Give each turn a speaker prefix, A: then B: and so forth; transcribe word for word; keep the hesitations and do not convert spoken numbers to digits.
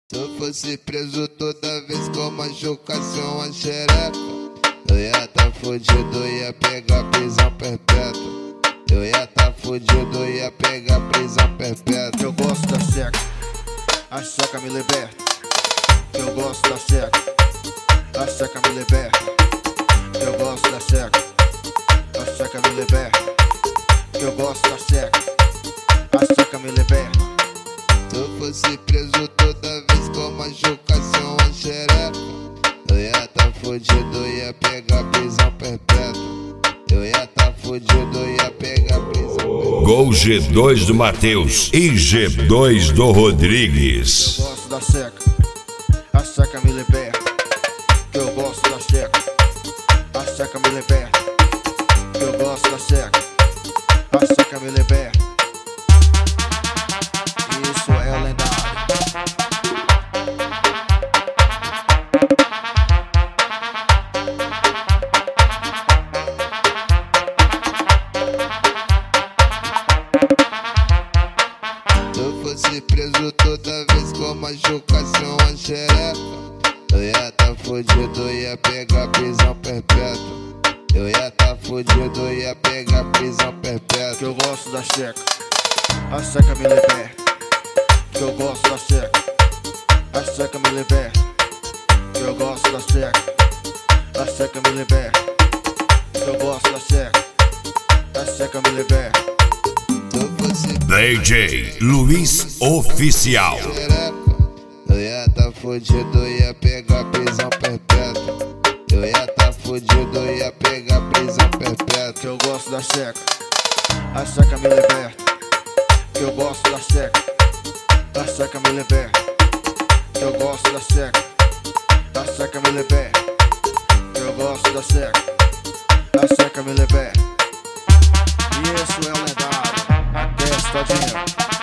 A: Se eu fosse preso toda vez com machucação a xereca, eu ia tá fudido, ia pegar prisão perpétua. Eu ia tá fudido, ia pegar prisão perpétua.
B: Eu gosto da seca, a seca me liberta. Eu gosto da seca, a seca me liberta. Eu gosto da seca, a seca me liberta. Eu gosto da seca, a seca me liberta.
A: Se eu fosse preso toda vez com machucação a xereca, eu ia tá fudido, ia pegar prisão perpétua. Eu ia tá fudido, ia pegar prisão perpétua.
C: Gol G dois do Matheus e G dois do Rodrigues.
B: Eu gosto da seca, a seca me liberta. Eu gosto da seca, a seca me liberta. Eu gosto da seca, a seca me liberta. Isso é lendário.
A: Se eu fosse preso toda vez com machucação a xereca, eu ia tá fudido, ia pegar prisão perpétua. Eu ia tá fudido, ia pegar prisão perpétua.
B: Eu gosto da seca, a seca me liberta. Eu gosto da seca, a seca me liberta. Eu gosto da seca, a seca me liberta. Eu gosto da seca, a seca me liberta.
A: Se eu fosse
C: D J Luiz Oficial.
A: xereca, eu ia tá fudido, ia pegar prisão perpétua. Eu ia tá fudido, ia pegar prisão perpétua.
B: Eu gosto da seca, a seca me liberta. Eu gosto da seca, a seca me liberta. Eu gosto da seca, a seca me liberta. Eu gosto da seca, a seca me liberta. E isso é o lendário, a testadinha.